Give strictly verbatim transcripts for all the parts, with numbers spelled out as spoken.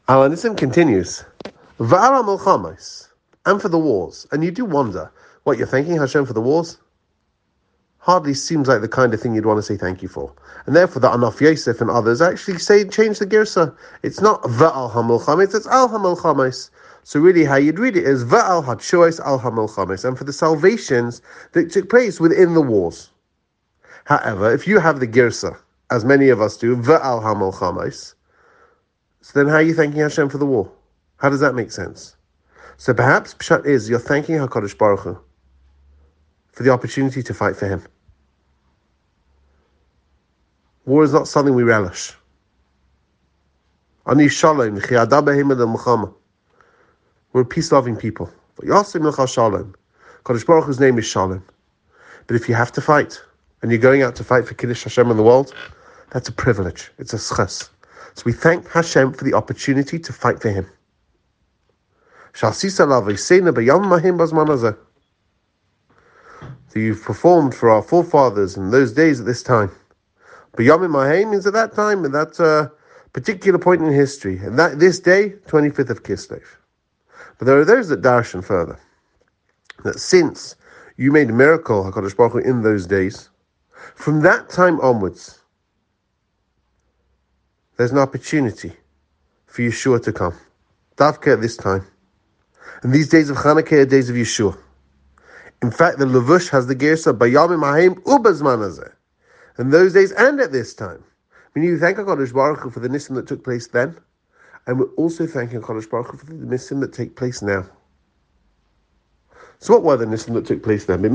Al-Anisim continues, Va'ala Milchamis, and for the wars. And you do wonder, what, you're thanking Hashem for the wars? Hardly seems like the kind of thing you'd want to say thank you for. And therefore the Anaf Yosef and others actually say change the girsa. It's not Va'al HaMilchamis, it's Al HaMilchamis. So really how you'd read it is Va'al HaTshuos Al HaMilchamis, and for the salvations that took place within the wars. However, if you have the girsa, as many of us do, Va'al HaMilchamis, so then how are you thanking Hashem for the war? How does that make sense? So perhaps Pshat is you're thanking HaKadosh Baruch Hu for the opportunity to fight for Him. War is not something we relish. Ani Shalom, we're a peace-loving people. Kadosh Baruch Hu's name is Shalom. But if you have to fight, and you're going out to fight for Kiddush Hashem in the world, that's a privilege. It's a schus. So we thank Hashem for the opportunity to fight for Him. So you've performed for our forefathers in those days at this time. But Yom Mahim means at that time, at that uh, particular point in history, and that this day, twenty-fifth of Kislev. But there are those that darshan further, that since you made a miracle, HaKadosh Baruch Hu, in those days, from that time onwards, there's an opportunity for Yeshua to come. Davka at this time. And these days of Chanukah are days of Yeshua. In fact, the Levush has the gersa Bayamim Mahim Ubazman Hazeh. In those days and at this time. Meaning you thank HaKadosh Baruch Hu for the nisim that took place then, and we're also thanking HaKadosh Baruch Hu for the nisim that take place now. So what were the nisim that took place then?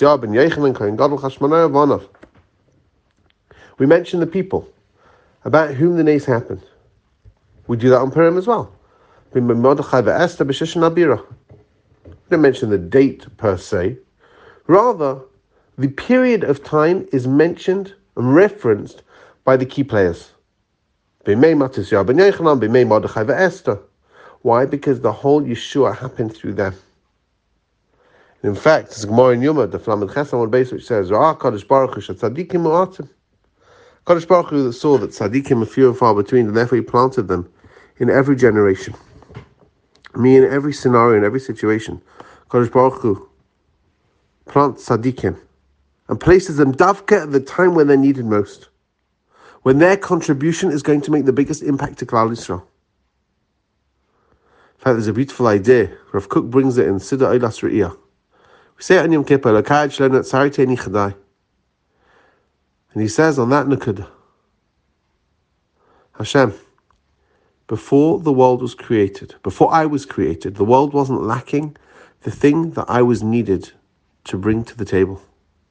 We mentioned the people about whom the nays happened. We do that on Purim as well. We didn't mention the date per se. Rather, the period of time is mentioned and referenced by the key players. Why? Because the whole Yeshua happened through them. And in fact, it's Gemara in Yuma, the Flamed Chesam on base, which says, Kadosh Baruch Hu tzadikim mu'atim. Kadosh Baruch Hu saw that tzadikim are few and far between, and therefore He planted them in every generation. Me, in every scenario, in every situation, Kadosh Baruch Hu plants tzadikim and places them davka at the time when they're needed most, when their contribution is going to make the biggest impact to Klal Yisrael. In fact, there's a beautiful idea. Rav Kook brings it in Siddur Eilas Re'iyah. We say it on Yom Kippur, L'kayad Shlenu Tzari Teini Chadai. And he says on that Nukudah, Hashem, before the world was created, before I was created, the world wasn't lacking the thing that I was needed to bring to the table.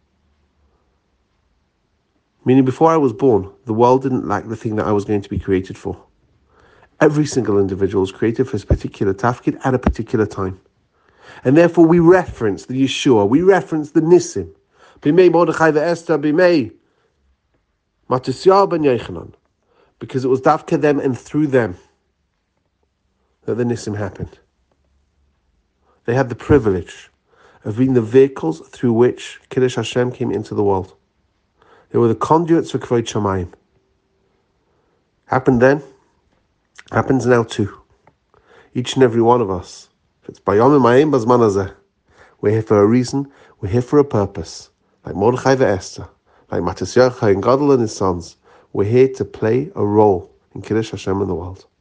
Meaning before I was born, the world didn't lack the thing that I was going to be created for. Every single individual is created for a particular tafkid at a particular time. And therefore we reference the Yeshua, we reference the Nisim. B'mei Mordechai ve'Esther, b'mei Matisyahu ben Yochanan. Because it was davka them and through them that the Nisim happened. They had the privilege of being the vehicles through which Kiddush Hashem came into the world. They were the conduits for Kvod Shamayim. Happened then, happens now too. Each and every one of us. If it's Bayom Mayim Bazman Hazeh, we're here for a reason, we're here for a purpose. Like Mordechai ve'Esther, like Matisyahu and Gadol and his sons, we're here to play a role in Kiddush Hashem in the world.